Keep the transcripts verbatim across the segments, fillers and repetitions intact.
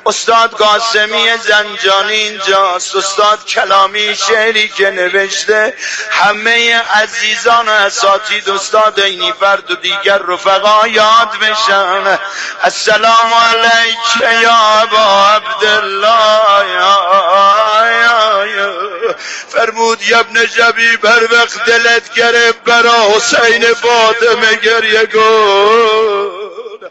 استاد قاسمی زنجانی اینجاست، استاد کلامی شعری که نوشته همه عزیزان و اساتید استاد عینی فرد و دیگر رفقا یاد بشن. السلام علیک یا ابا عبدالله، یا یا فرمود یا ابن جبیب هر وقت دلت گرفت برا حسین فاطمه گریه کن.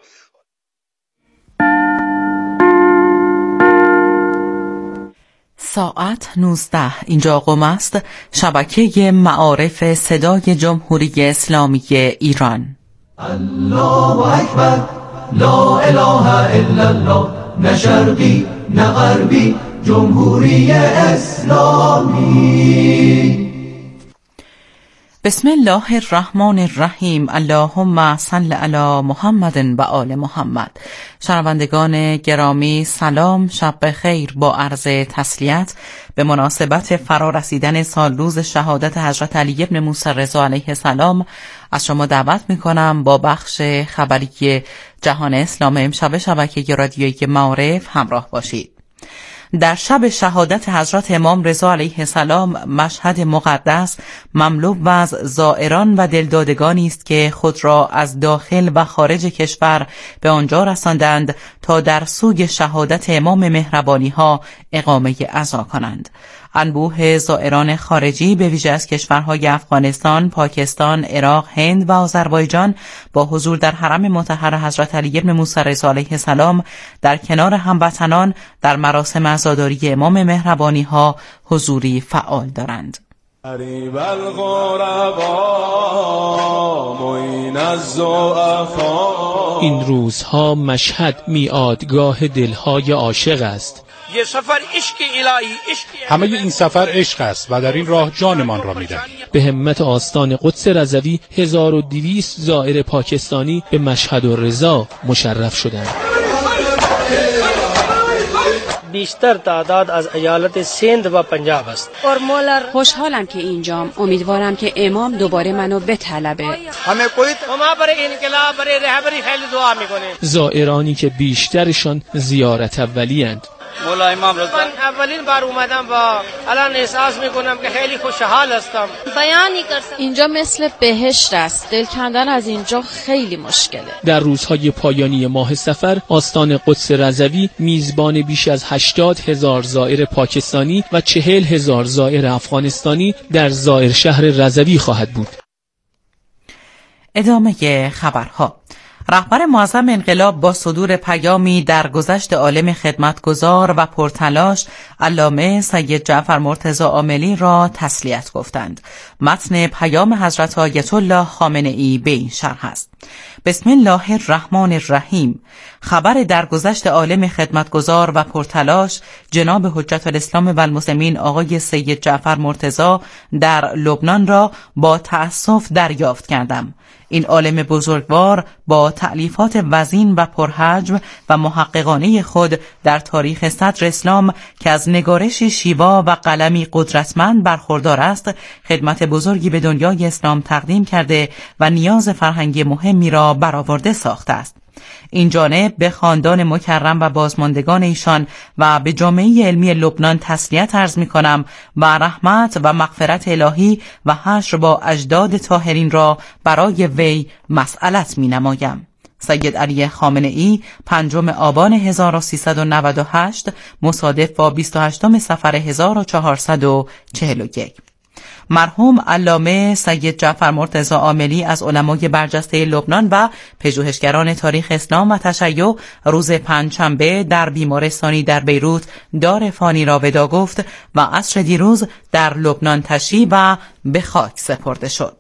ساعت نوزده اینجا قم است، شبکه معارف صدای جمهوری اسلامی ایران. الله اکبر، لا اله الا الله، نه شرقی نه غربی، جمهوری اسلامی. بسم الله الرحمن الرحیم. اللهم صل علی محمد و آل محمد. شنوندگان گرامی سلام، شب بخیر. با عرض تسلیت به مناسبت فرا رسیدن سال روز شهادت حضرت علی بن موسی رضا علیه السلام از شما دعوت میکنم با بخش خبری جهان اسلام امشب شبکه رادیویی معارف همراه باشید. در شب شهادت حضرت امام رضا علیه السلام مشهد مقدس مملو از زائران و دلدادگانی است که خود را از داخل و خارج کشور به آنجا رساندند تا در سوگ شهادت امام مهربانی ها اقامه عزا کنند. انبوه زائران خارجی به ویژه از کشورهای افغانستان، پاکستان، عراق، هند و آذربایجان با حضور در حرم مطهر حضرت علی بن موسی رضا علیه السلام در کنار هموطنان در مراسم عزاداری امام مهربانی ها حضوری فعال دارند. این روزها مشهد میعادگاه دلهای عاشق است. یه سفر عشق الهی، عشق همه این سفر عشق است و در این راه جانمان را میدهیم. به همت آستان قدس رضوی هزار و دویست زائر پاکستانی به مشهد و رضا مشرف شدند. بیشتر تعداد از ایالت سند و پنجاب است. خوشحالم که اینجام. امیدوارم که امام دوباره منو بطلبه. همه کویت ما برای انقلاب، برای رهبری خیلی دعا میکنه. زائرانی که بیشترشان زیارت اولی اند. مولا امام رضا من اولین بار اومدم و الان احساس میکنم که خیلی خوشحال هستم. بیانی کردم اینجا مثل بهشت است. دل کندن از اینجا خیلی مشکله. در روزهای پایانی ماه صفر آستان قدس رضوی میزبان بیش از هشتاد هزار زائر پاکستانی و چهل هزار زائر افغانستانی در زائر شهر رضوی خواهد بود. ادامه خبرها. رهبر معظم انقلاب با صدور پیامی در گذشت عالم خدمتگزار و پرتلاش علامه سید جعفر مرتضی عاملی را تسلیت گفتند. متن پیام حضرت آیت الله خامنه ای به این شرح است: بسم الله الرحمن الرحیم. خبر درگذشت عالم خدمتگزار و پرتلاش جناب حجت الاسلام و المسلمین آقای سید جعفر مرتضی در لبنان را با تأسف دریافت کردم. این عالم بزرگوار با تألیفات وزین و پرحجم و محققانه خود در تاریخ صدر اسلام که از نگارشی شیوا و قلمی قدرتمند برخوردار است، خدمت بزرگی به دنیای اسلام تقدیم کرده و نیاز فرهنگی مهمی را برآورده ساخته است. این جانب به خاندان مکرم و بازماندگان ایشان و به جامعه علمی لبنان تسلیت عرض می کنم و رحمت و مغفرت الهی و حشر با اجداد طاهرین را برای وی مسئلت می نمایم. سید علی خامنه ای پنجم آبان هزار و سیصد و نود و هشت مصادف با بیست و هشتم صفر هزار و چهارصد و چهل و یک. مرحوم علامه سید جعفر مرتضی عاملی از علمای برجسته لبنان و پژوهشگران تاریخ اسلام و تشیع روز پنجشنبه در بیمارستانی در بیروت دار فانی را ودا گفت و عصر دیروز در لبنان تشییع و به خاک سپرده شد.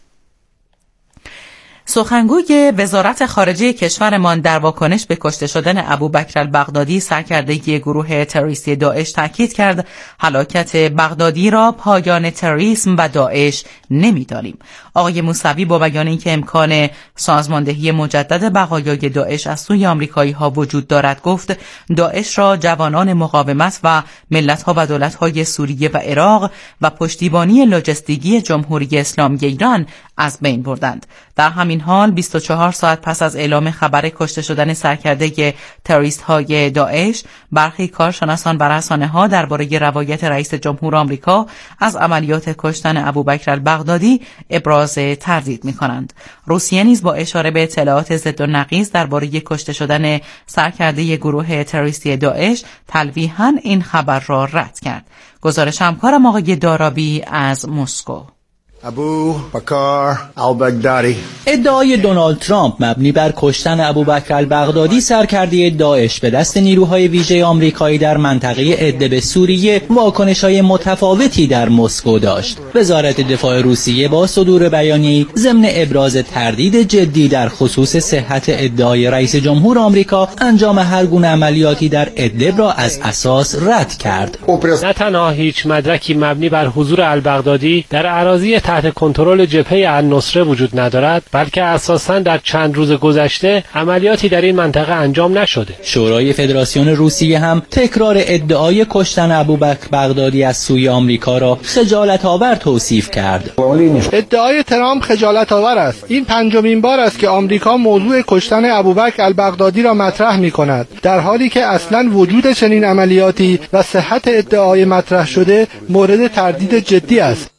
سخنگوی وزارت خارجه کشورمان در واکنش به کشته شدن ابوبکر البغدادی سرکرده گروه تروریستی داعش تاکید کرد هلاکت بغدادی را پایان تروریسم و داعش نمی‌دانیم. آقای موسوی با بیان اینکه امکان سازماندهی مجدد بقایای داعش از سوی آمریکایی‌ها وجود دارد گفت داعش را جوانان مقاومت و ملت‌ها و دولت‌های سوریه و عراق و پشتیبانی لوجستیکی جمهوری اسلامی ایران از بین بردند. در همین حال بیست و چهار ساعت پس از اعلام خبر کشته شدن سرکرده تروریست های داعش، برخی کارشناسان و رسانه‌ها درباره روایت رئیس جمهور آمریکا از عملیات کشتن ابوبکر البغدادی ابراز تردید می‌کنند. روسیه نیز با اشاره به اطلاعات ضد و نقیض درباره کشته شدن سرکرده گروه تروریستی داعش تلویحاً این خبر را رد کرد. گزارش همکارم آقای دارابی از مسکو. ابوبکر البغدادی. ادعای دونالد ترامپ مبنی بر کشتن ابوبکر البغدادی سرکرده داعش به دست نیروهای ویژه آمریکایی در منطقه ادلب سوریه واکنش‌های متفاوتی در مسکو داشت. وزارت دفاع روسیه با صدور بیانیه‌ای ضمن ابراز تردید جدی در خصوص صحت ادعای رئیس جمهور آمریکا انجام هر گونه عملیاتی در ادلب را از اساس رد کرد. نه تنها هیچ مدرکی مبنی بر حضور البغدادی در اراضی تحت کنترل جبهه النصره وجود ندارد، بلکه اساساً در چند روز گذشته عملیاتی در این منطقه انجام نشده. شورای فدراسیون روسیه هم تکرار ادعای کشتن ابوبکر بغدادی از سوی آمریکا را خجالت‌آور توصیف کرد. ادعای ترامپ خجالت‌آور است. این پنجمین بار است که آمریکا موضوع کشتن ابوبکر البغدادی را مطرح می‌کند، در حالی که اصلاً وجود چنین عملیاتی و صحت ادعای مطرح شده مورد تردید جدی است.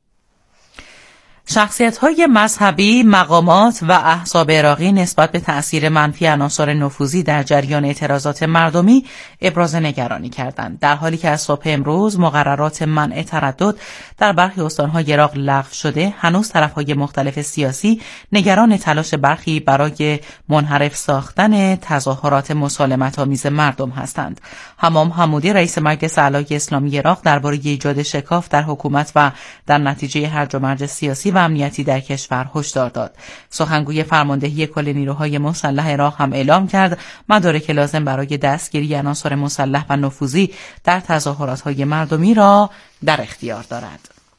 شخصیت‌های مذهبی، مقامات و احزاب عراقی نسبت به تأثیر منفی عناصر نفوذی در جریان اعتراضات مردمی ابراز نگرانی کردند، در حالی که از صبح امروز مقررات منع تردد در برخی استان‌های عراق لغو شده. هنوز طرف‌های مختلف سیاسی نگران تلاش برخی برای منحرف ساختن تظاهرات مسالمت‌آمیز مردم هستند. حمام حمودی رئیس مجلس اعلی اسلامی عراق درباره ایجاد شکاف در حکومت و در نتیجه هرج و مرج سیاسی و امنیتی در کشور هشدار داد. سخنگوی فرماندهی کل نیروهای مسلح عراق هم اعلام کرد مدارک لازم برای دستگیری عناصر مسلح و نفوذی در تظاهرات‌های مردمی را در اختیار دارد.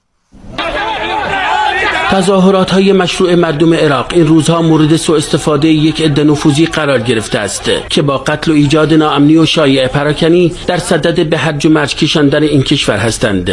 تظاهرات‌های مشروع مردم عراق این روزها مورد سوء استفاده یک عده نفوذی قرار گرفته است که با قتل و ایجاد ناامنی و شایعه پراکنی در صدد به هرج و مرج کشاندن این کشور هستند.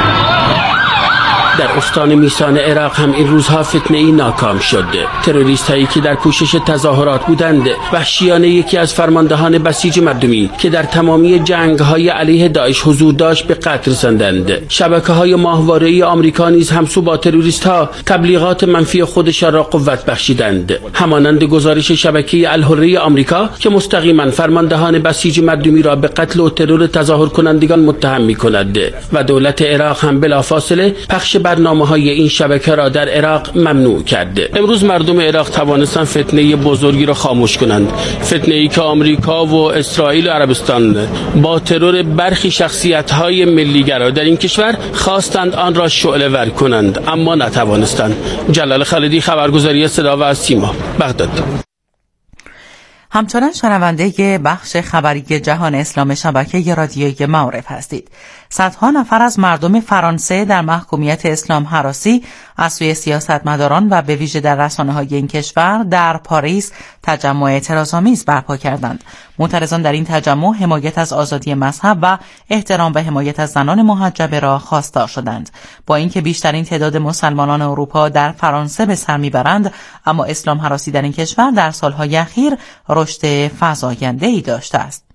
در استان میسان عراق هم این روزها فتنه‌ای ناکام شد. تروریست هایی که در کوشش تظاهرات بودند وحشیانه یکی از فرماندهان بسیج مردمی که در تمامی جنگ های علیه داعش حضور داشت به قتل رساندند. شبکه های ماهواره‌ای آمریکا نیز همسو با تروریست ها تبلیغات منفی خودشان را قوت بخشیدند، همانند گزارش شبکه الحره آمریکا که مستقیما فرماندهان بسیج مردمی را به قتل و ترور تظاهر کنندگان متهم می‌کند و دولت عراق هم بلافاصله پخش برنامه‌های این شبکه را در عراق ممنوع کرد. امروز مردم عراق توانستند فتنه بزرگی را خاموش کنند، فتنه‌ای که آمریکا و اسرائیل و عربستان با ترور برخی شخصیت‌های ملی‌گرا در این کشور خواستند آن را شعله‌ور کنند اما نتوانستند. جلال خالدی، خبرگزاری صدا و سیما، بغداد. همچنان شنونده بخش خبری جهان اسلام شبکه رادیویی معارف هستید. صدها نفر از مردم فرانسه در محکومیت اسلام هراسی از سوی سیاستمداران و به ویژه در رسانه‌های این کشور در پاریس تجمع اعتراض‌آمیز برپا کردند. معترضان در این تجمع حمایت از آزادی مذهب و احترام و حمایت از زنان محجبه را خواستار شدند. با اینکه بیشترین تعداد مسلمانان اروپا در فرانسه به سر میبرند، اما اسلام هراسی در این کشور در سالهای اخیر رشد فزاینده‌ای داشته است.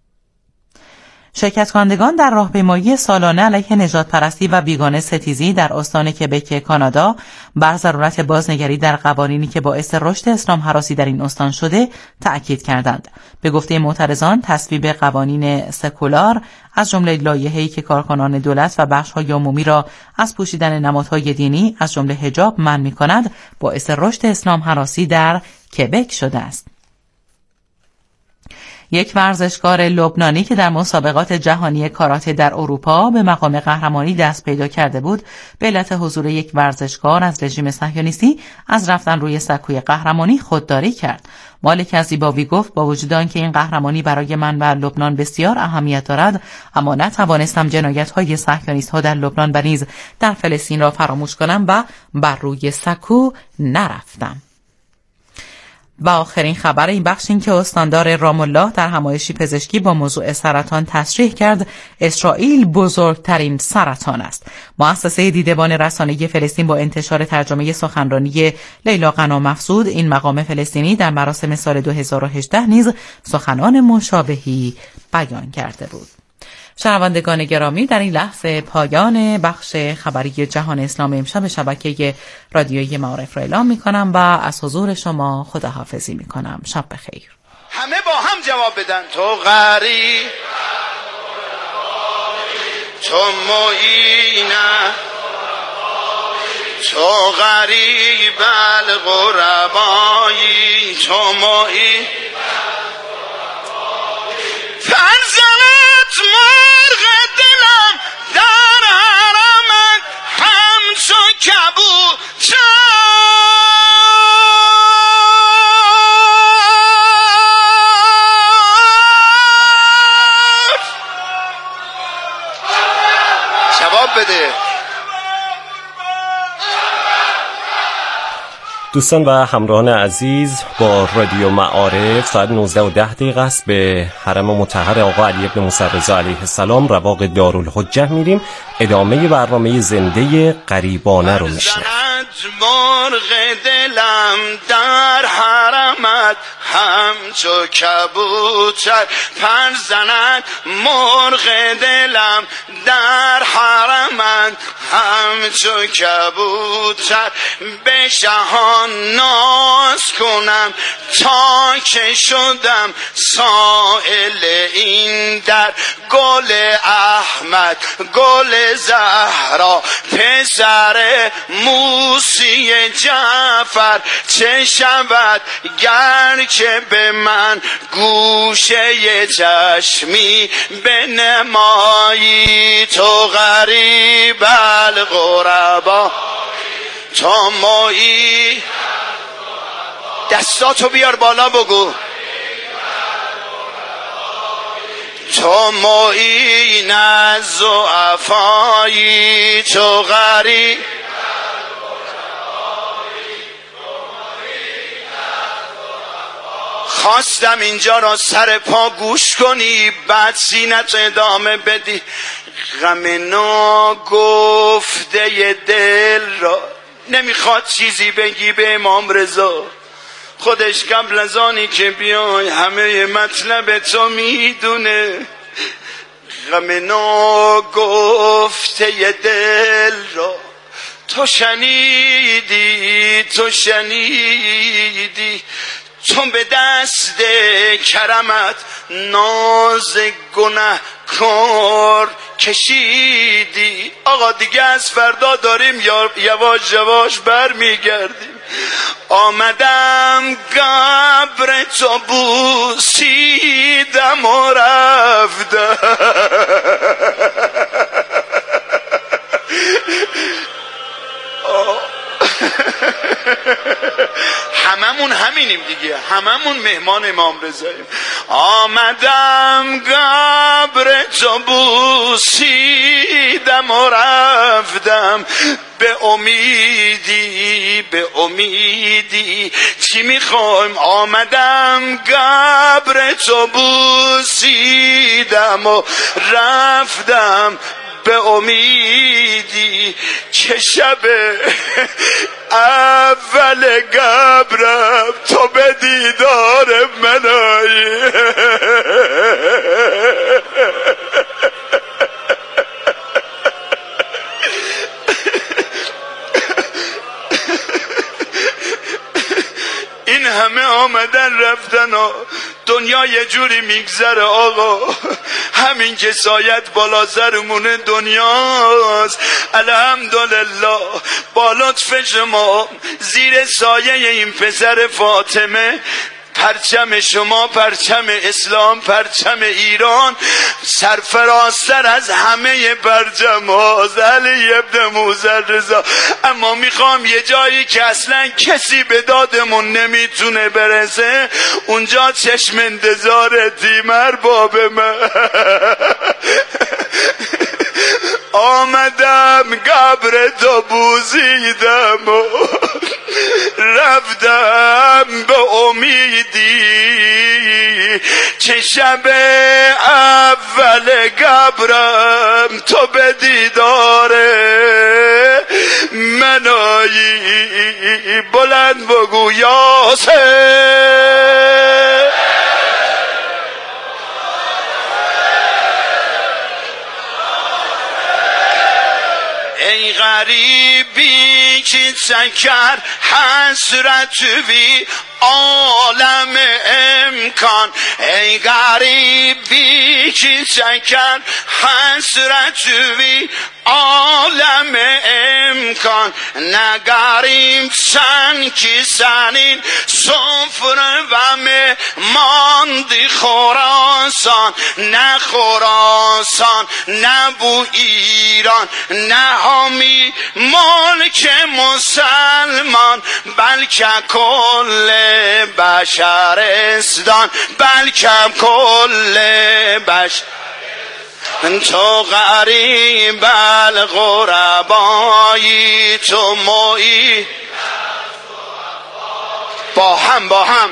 شرکت کنندگان در راهپیمایی سالانه علیه نژاد پرستی و بیگانه ستیزی در استان کبک کانادا بر ضرورت بازنگری در قوانینی که باعث رشد اسلام هراسی در این استان شده تأکید کردند. به گفته معترضان، تصویب قوانین سکولار از جمله لایحه‌ای که کارکنان دولت و بخش‌های عمومی را از پوشیدن نمادهای دینی از جمله حجاب منع می‌کند، باعث رشد اسلام هراسی در کبک شده است. یک ورزشکار لبنانی که در مسابقات جهانی کاراته در اروپا به مقام قهرمانی دست پیدا کرده بود، به علت حضور یک ورزشکار از رژیم صهیونیستی از رفتن روی سکوی قهرمانی خودداری کرد. مالک عزیباوی گفت با وجود آنکه این قهرمانی برای من و لبنان بسیار اهمیت دارد، اما نتوانستم جنایت‌های صهیونیست‌ها در لبنان و نیز در فلسطین را فراموش کنم و بر روی سکو نرفتم. و آخرین خبر این بخش این که استاندار رام الله در همایشی پزشکی با موضوع سرطان تصریح کرد اسرائیل بزرگترین سرطان است. مؤسسه دیدبان رسانه‌ای فلسطین با انتشار ترجمه سخنرانی لیلا غنا مفسود این مقام فلسطینی در مراسم سال دو هزار و هجده نیز سخنان مشابهی بیان کرده بود. شنوندگان گرامی، در این لحظه پایان بخش خبری جهان اسلام امشب شبکه رادیویی معارف را اعلام می کنم و از حضور شما خداحافظی می کنم. شب بخیر. همه با هم جواب بدن. تو غریب، تو معینه، تو غریب الغربایی، تو معین فرزنت مرغ دلم در حرمت همچو کبوتر. جواب بده. دوستان و همراهان عزیز، با رادیو معارف ساعت نوزده و ده دقیقه است به حرم مطهر آقا علی بن موسی رضا علیه السلام رواق دارالحجه میریم. ادامه برنامه زنده غریبانه رو میشنویم. مرغ دلم در حرمت همچو کبوتر، پر زند مرغ دلم در حرمت همچو کبوتر. به شهان ناز کنم تا که شدم سائل این در. گل احمد، گل زهرا، پسر موسی جعفر، چه شود گر که به من گوشه چشمی بنمایی. تو غریب الغربا، تو مایی. دستاتو بیار بالا بگو. تو معین از ضعفایی، تو غریب. خواستم اینجا را سر پا گوش کنی، بعد سینت ادامه بدی. غم ناگفته دل را نمیخواد چیزی بگی به امام رضا. خودش قبل از آنی که بیای همه مطلب تو میدونه. غم ناگفته دل را تو شنیدی، تو شنیدی. تو به دست کرمت ناز گناه کار کشیدی. آقا دیگه از فردا داریم یواش یواش بر میگردیم. آمدم قبر تو بوسیدم و رفتم. هممون همینیم دیگه، هممون مهمان امام رضاییم. آمدم قبر تو بوسیدم و رفتم. به امیدی، به امیدی چی میخوایم. آمدم قبر تو بوسیدم و رفتم. به امیدی که شب اول قبرم تو به دیدار من آیی. این همه آمدن رفتن و دنیا یه جوری میگذره آقا. همین که سایت بالا سرمون دنیاست. الحمدلله با لطف شما زیر سایه این پسر فاطمه پرچم شما، پرچم اسلام، پرچم ایران سرفرازتر از همه پرچم هاست. علی ابن موسی رضا. اما میخوام یه جایی که اصلا کسی به دادمون نمیتونه برسه، اونجا چشم انتظار تیمر باب من. آمدم قبر تو بوزیدم و رفتم به امیدی چه شب اول قبرم تو به دیداره منایی بلند بگو یاسر. ای غریبی که سکر حسرت وی عالم امکان، ای غریبی که سکر حسرت وی عالم امکان، نگریم سن کی سنین سفر و می ماندی خراسان، نه خراسان نه بو ایران نه همی ملک مسلمان، بلکه کل بشرستان، بلکه کل بشر. تو غریب الغربایی تو مویی با هم با هم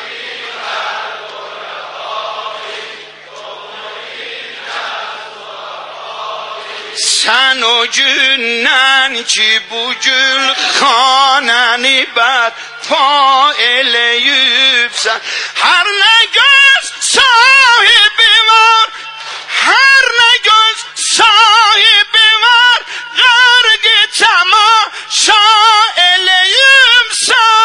sen o günden ki bugün xanəni bər failəyibsən, hər nə göz sahibi var, hər nə göz sahibi var, qərqi tamaşa eləyibsən.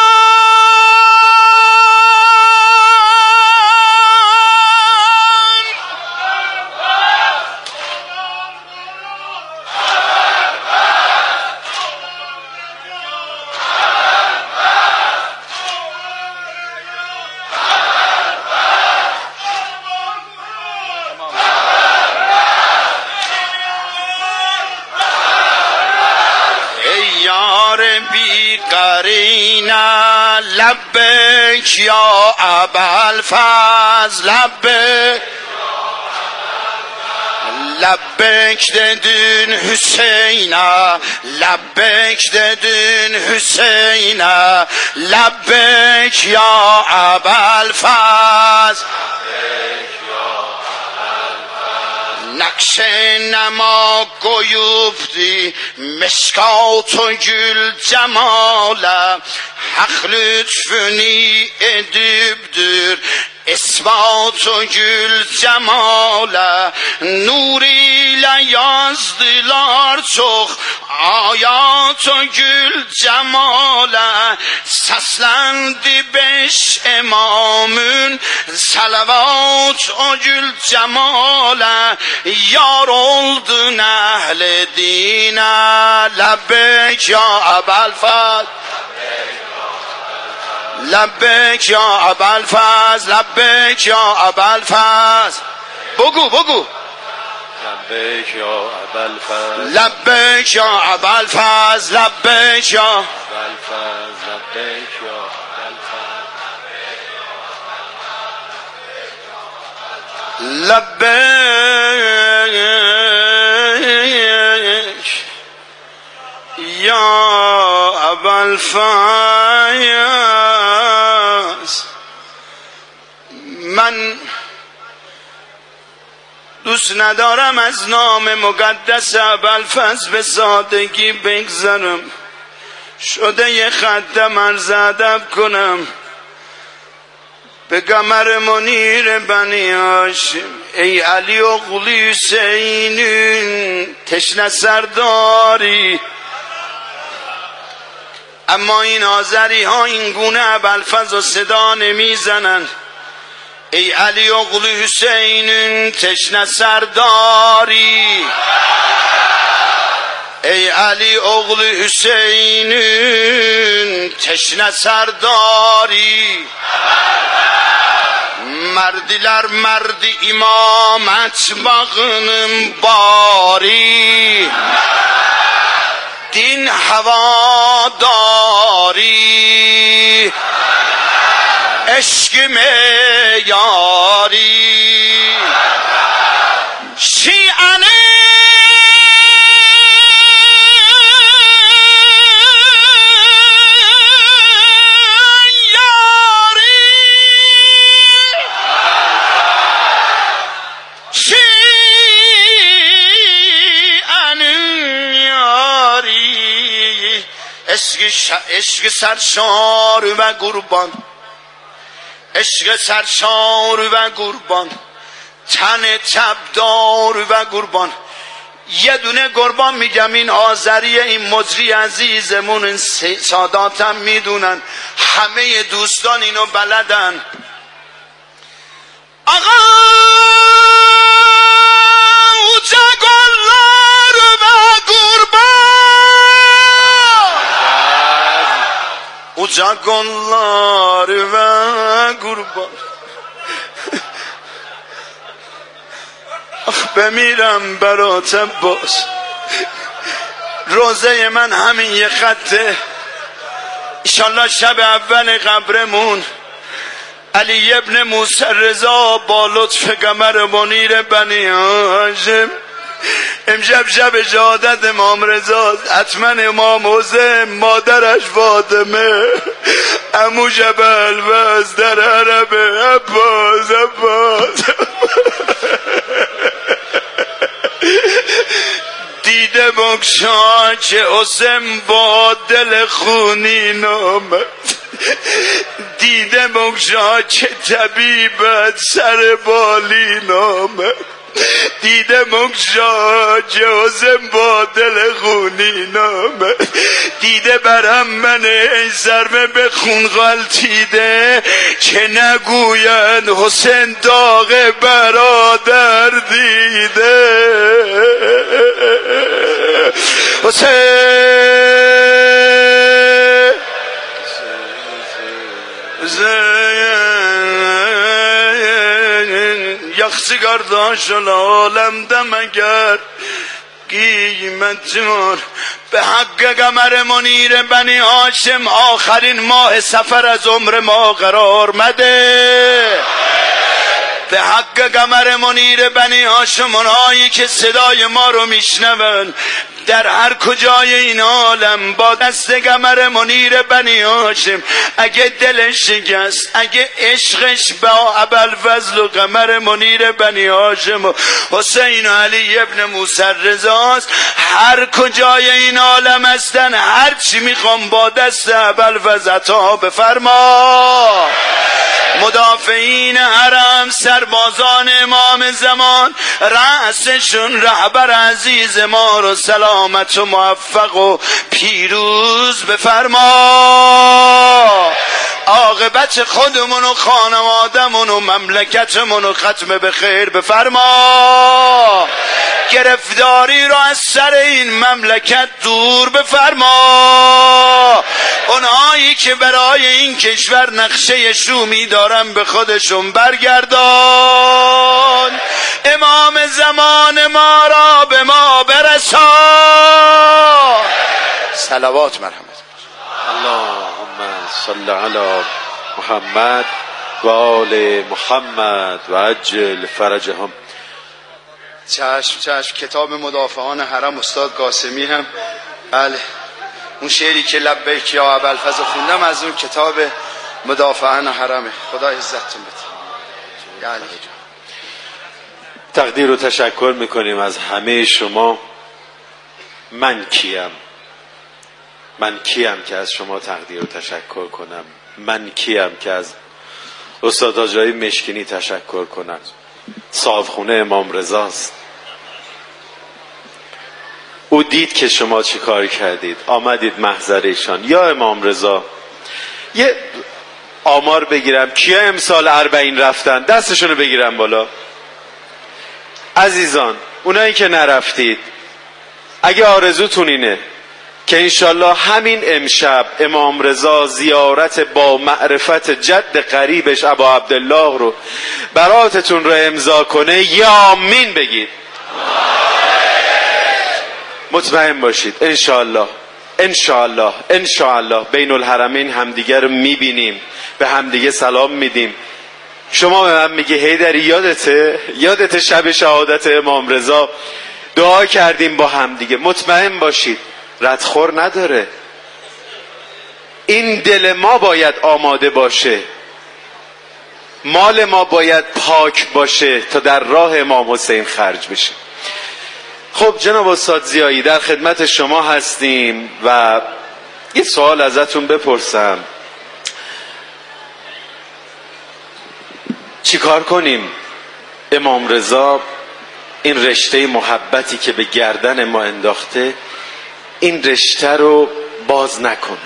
قرینه لبک یا ابوالفضل لبک لبک dedin Hüseyin'e, لبک dedin Hüseyin'e, لبک یا ابوالفضل نقش نما koyubdi meskat و gül cemale, hak lütfünü edibdir ispat و gül cemale, nur ile yazdılar çok ayat و gül cemale, seslendi beş imamın salavat و gül cemale, yar oldun ehl dine, lebbek ya Ebelfaz لبک یا ابوالفضل لبک یا ابوالفضل بگو بگو لبک یا ابوالفضل لبک یا ابوالفضل لبک یا ابوالفضل لبک یا لبک یا ابوالفضل. من دوست ندارم از نام مقدس ابوالفضل به سادگی بگذرم، شده یه خط مرز ادب کنم به قمر منیر بنی هاشم. ای علی اغلی حسینین تشنه سرداری، اما این آذری ها این گونه ابوالفضل و صدا نمیزنن. ای علی اغلی حسینین تشنه سرداری، ای علی اغلی حسینین تشنه سرداری، مردیler مرdi imamət bağının bari، din havadari، عشق معیاری، شیعه عشق ش... عشق سرشار و قربان، عشق سرشار و قربان، تن تبدار و قربان. یه دونه قربان میگم این آذری، این مجری عزیزمون ساداتم میدونن، همه دوستان اینو بلدن. آقا اوچگلار و قربان، اوچگلار و قربان. آخ بمیرم برات باز، روزه من همین یه خطه. ایشالله شب اول قبرمون علی ابن موسی رضا با لطف قمر منیر بنی هاشم، امشب شب شهادت امام رضا، حتما امام حسین، مادرش فاطمه، عمو جبل بس در عربه، عباس عباس دیده بکشا که حسین با دل خونین آمد، دیده بکشا که طبیبت سر بالین آمد، دیده بکشا که حسین با دل خونین آمد، دیده برم من ای سرمه به خون غلطیده، که نگوین حسین داغ برادر دیده. حسین یخسی گرداش العالم دمگر قیمت مار، به حق قمر منیر بنی هاشم آخرین ماه سفر از عمر ما قرار مده. به حق قمر منیر بنی هاشم، اونهایی که صدای ما رو میشنون در هر کجای این عالم، با دست قمر منیر بنی هاشم، اگه دلش شکست، اگه عشقش با ابوالفضل و قمر منیر بنی هاشم و حسین و علی ابن موسی رضاست، هر کجای این عالم هستن، هر چی میخوام با دست ابوالفضل عطا بفرما. مدافعین حرم، سربازان امام زمان، رأسشون رهبر عزیز ما رو سلامت و موفق و پیروز بفرما. عاقبت خودمون و خانوادمون و مملکتمون رو ختم به خیر بفرما. گرفتاری رو از سر این مملکت دور بفرما. اونهایی که برای این کشور نقشه شومی دارن به خودشون برگردان. امام زمان ما را به ما برسان. صلوات مرحمت. اللهم صل علی محمد و آل محمد و عجل فرجهم. چشم چشم. کتاب مدافعان حرم استاد قاسمی هم، بله، اون شعری که لبیک یا ابوالفضل خوندم از اون کتاب مدافعان حرمه. خدا عزتتون بده. یعنی تقدیر و تشکر میکنیم از همه شما. من کیم؟ من کیم که از شما تقدیر و تشکر کنم؟ من کیم که از استاد آجایی مشکینی تشکر کنم؟ صاحب خونه امام رضاست. او دید که شما چی کار کردید، آمدید محضر ایشان. یا امام رضا، یه آمار بگیرم کیا امسال اربعین رفتن؟ دستشونو بگیرم بالا. عزیزان، اونایی که نرفتید، اگه آرزوتون اینه که انشالله همین امشب امام رضا زیارت با معرفت جد قریبش ابا عبدالله رو براتتون رو امضا کنه، یا آمین بگید. مطمئن باشید انشالله انشالله انشالله بین الحرمین همدیگه رو میبینیم، به همدیگه سلام میدیم. شما به من میگه هیدری یادته یادته شب شهادت امام رضا دعا کردیم با همدیگه؟ مطمئن باشید ردخور نداره. این دل ما باید آماده باشه، مال ما باید پاک باشه تا در راه امام حسین خرج بشه. خب جناب استاد ضیایی، در خدمت شما هستیم و یه سوال ازتون بپرسم، چی کار کنیم امام رضا این رشته محبتی که به گردن ما انداخته این رشته رو باز نکنه؟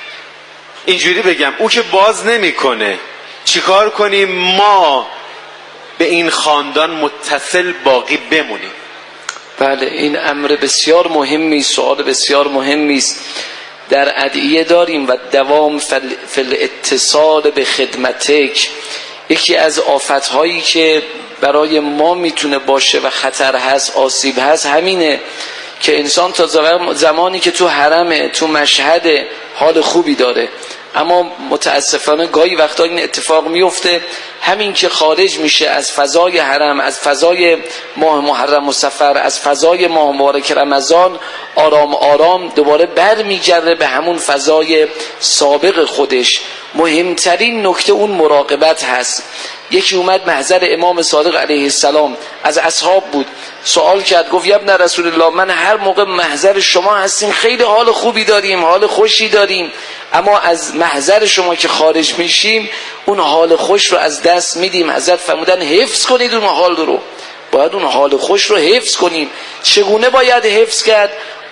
اینجوری بگم، او که باز نمیکنه، چی کار کنیم ما به این خاندان متصل باقی بمونیم؟ بله، این امر بسیار مهمی، سوال بسیار مهمی است. در ادعیه داریم و دوام فل اتصال به خدمتک. یکی از آفت‌هایی که برای ما میتونه باشه و خطر هست، آسیب هست، همینه که انسان تا زمانی که تو حرمه، تو مشهد، حال خوبی داره، اما متاسفانه گاهی وقتا این اتفاق میفته، همین که خارج میشه از فضای حرم، از فضای ماه محرم و صفر، از فضای ماه مبارک رمضان، آرام آرام دوباره بر میگرده به همون فضای سابق خودش. مهمترین نکته اون مراقبت هست. یکی اومد محضر امام صادق علیه السلام، از اصحاب بود، سوال کرد، گفت یا ابن رسول الله، من هر موقع محضر شما هستیم خیلی حال خوبی داریم، حال خوشی داریم، اما از محضر شما که خارج میشیم اون حال خوش رو از دست میدیم. حضرت فرمودن حفظ کنید اون حال رو، باید اون حال خوش رو حفظ کنیم. چگونه باید حفظ کرد؟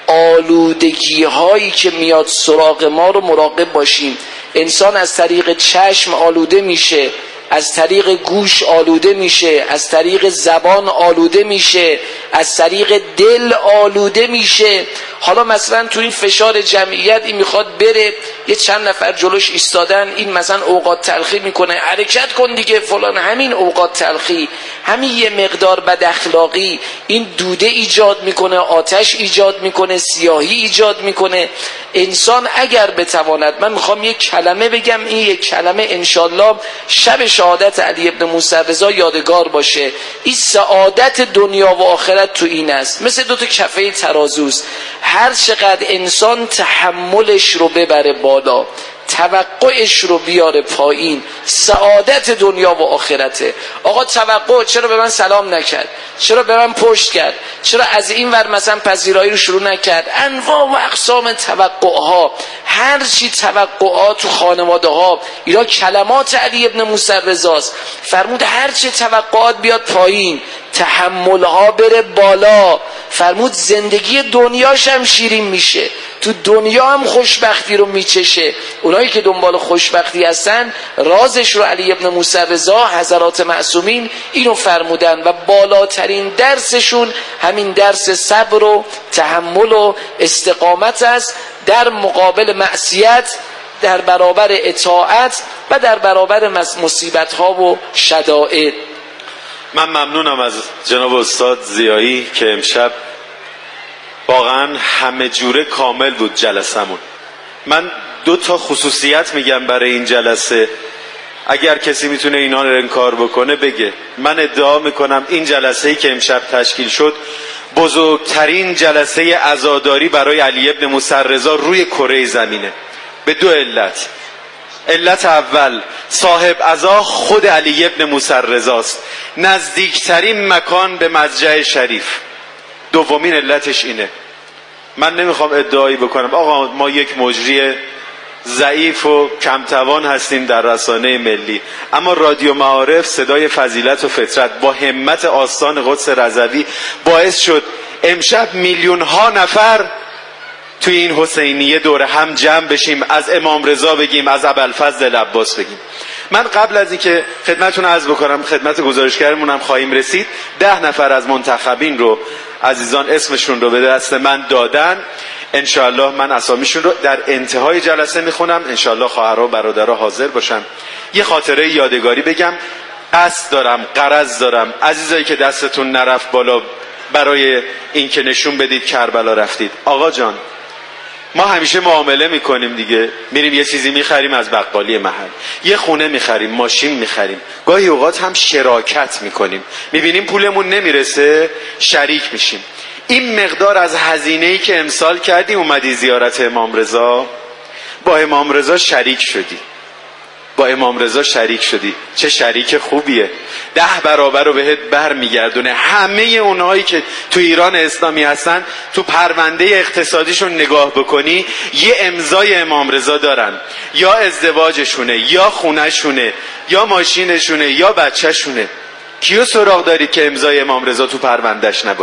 آلودگی هایی که میاد سراغ ما رو مراقب باشیم. انسان از طریق چشم آلوده میشه، از طریق گوش آلوده میشه، از طریق زبان آلوده میشه، از طریق دل آلوده میشه. حالا مثلا تو این فشار جمعیت این میخواد بره، یه چند نفر جلوش ایستادن، این مثلا اوقات تلخی میکنه، حرکت کن دیگه فلان، همین اوقات تلخی، همین یه مقدار بد اخلاقی این دوده ایجاد میکنه، آتش ایجاد میکنه، سیاهی ایجاد میکنه. انسان اگر بتواند، من میخوام یک کلمه بگم، این یک کلمه انشالله شب شهادت علی ابن موسی رضا یادگار باشه، این سعادت دنیا و آخرت تو این است، مثل دو تا کفه ترازوست. هر چقدر انسان تحملش رو ببره بالا، توقعش رو بیاره پایین، سعادت دنیا و آخرته. آقا توقع، چرا به من سلام نکرد؟ چرا به من پشت کرد؟ چرا از این ور مثلا پذیرایی رو شروع نکرد؟ انواع و اقسام توقعها، هر چی توقعات تو خانواده ها، اینا کلمات علی ابن موسی رضاست. فرمود هر چی توقعات بیاد پایین، تحملها بره بالا. فرمود زندگی دنیاش هم شیرین میشه، تو دنیا هم خوشبختی رو میچشه. اونایی که دنبال خوشبختی هستن، رازش رو علی ابن موسی رضا حضرات معصومین اینو فرمودن و بالاترین درسشون همین درس صبر و تحمل و استقامت است در مقابل معصیت، در برابر اطاعت و در برابر مصیبت ها و شدائد. من ممنونم از جناب استاد زیایی که امشب واقعا همه جوره کامل بود جلسمون. من دو تا خصوصیت میگم برای این جلسه، اگر کسی میتونه اینا رو انکار بکنه بگه. من ادعا میکنم این جلسه‌ای که امشب تشکیل شد بزرگترین جلسه عزاداری برای علی ابن موسی رضا روی کره زمینه، به دو علت. علت اول، صاحب عزا خود علی ابن موسی رضاست، نزدیکترین مکان به مضجع شریف. دومین علتش اینه، من نمیخوام ادعایی بکنم آقا ما یک مجری ضعیف و کمتوان هستیم در رسانه ملی، اما رادیو معارف صدای فضیلت و فطرت با همت آستان قدس رضوی باعث شد امشب میلیون ها نفر توی این حسینیه دور هم جمع بشیم، از امام رضا بگیم، از ابوالفضل عباس بگیم. من قبل از اینکه خدمتتون عرض بکنم، خدمت گزارشگرمون هم خواهیم رسید، ده نفر از منتخبین رو عزیزان اسمشون رو به دست من دادن. انشاءالله من اسامیشون رو در انتهای جلسه میخونم، انشاءالله خواهرها و برادرها حاضر باشن. یه خاطره یادگاری بگم، قصد دارم، غرض دارم عزیزایی که دستتون نرفت بالا برای این که نشون بدید کربلا رفتید. آقا جان، ما همیشه معامله میکنیم دیگه، میریم یه چیزی میخریم از بقالی محل، یه خونه میخریم، ماشین میخریم، گاهی اوقات هم شراکت میکنیم، میبینیم پولمون نمیرسه شریک میشیم. این مقدار از هزینه‌ای که امسال کردی اومدی زیارت امام رضا، با امام رضا شریک شدی. با امام رضا شریک شدی. چه شریک خوبیه، ده برابر رو بهت بر میگردونه. همه اونهایی که تو ایران اسلامی هستن تو پرونده اقتصادیشون نگاه بکنی یه امضای امام رضا دارن، یا ازدواجشونه یا خونهشونه یا ماشینشونه یا بچهشونه. کیو سراغ داری که امضای امام رضا تو پروندهش نباشه؟